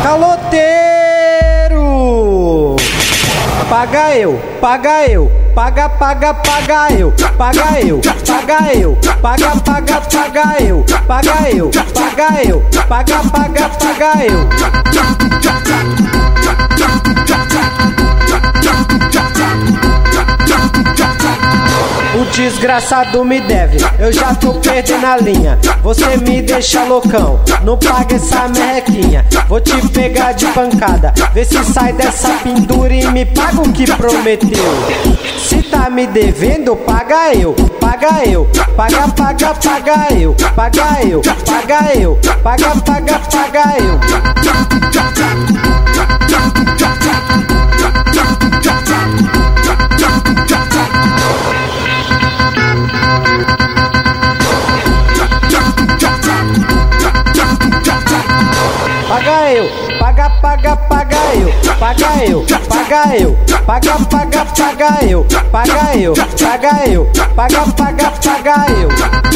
Caloteiro! Paga eu, paga eu, paga eu, paga eu, paga eu, paga eu, paga eu, paga eu, paga eu. O desgraçado me deve, eu já tô perdendo a linha. Você me deixa loucão, não paga essa merrequinha. Vou te pegar de pancada, vê se sai dessa pendura e me paga o que prometeu. Se tá me devendo, paga eu, paga eu, paga eu, paga eu, paga eu, paga eu. Paga eu, paga eu, paga eu, paga eu, paga eu, paga eu, paga eu.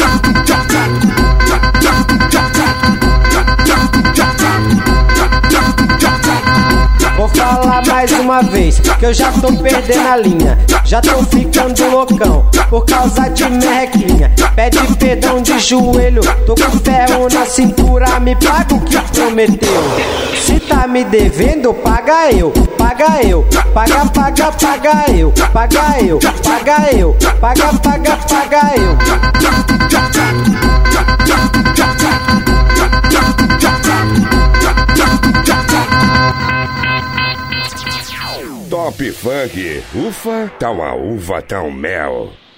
Vou falar mais uma vez, que eu já tô perdendo a linha. Já tô ficando loucão, por causa de merrequinha. Pede perdão de joelho, tô com ferro na cintura. Me paga o que prometeu. Se tá me devendo, paga eu, paga eu, paga eu, paga eu, paga eu, paga eu. Top Funk, ufa, tá uma uva, tá um mel.